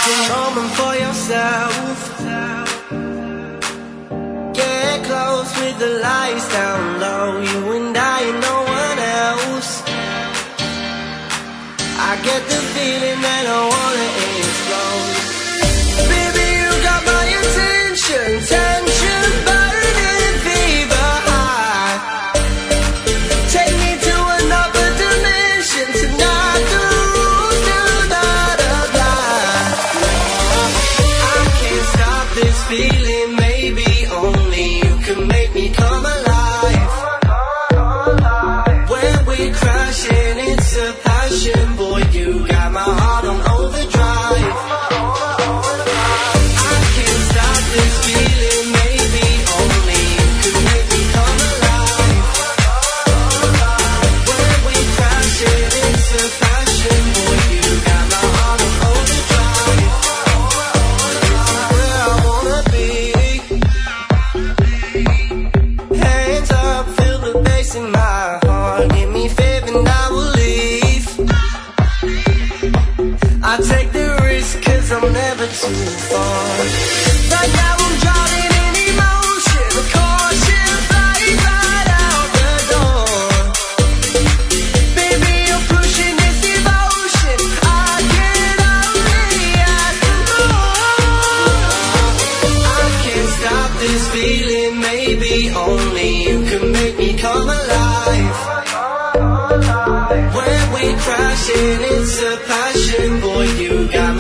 Moment for yourself. Get close with the lights down low. You and I and no one else. I get the feeling that I wanna explode. Baby, you got my attention. Tension burning, fever high. Take me to another dimension tonight. The rules do not apply. I can't stop this feeling. Maybe only you can make me come alive. When we're crashing, it's a passion. Boy, you got my heart on overdrive. I can't stop this feeling. Maybe only you can make me come alive. When we're crashing, it's a passion. Boy, you got my heart on overdrive. Where I wanna be. Hands up, feel the bass in my heart. Give me faith and I will leave. I take the risk cause I'm never too far. Right now I'm drowning in emotion. Caution, flying right out the door. Baby, you're pushing this devotion. I can only ask for more. I can't stop this feeling. Maybe only you can make me come alive. When we're crashing, it's a passion. Boy, you got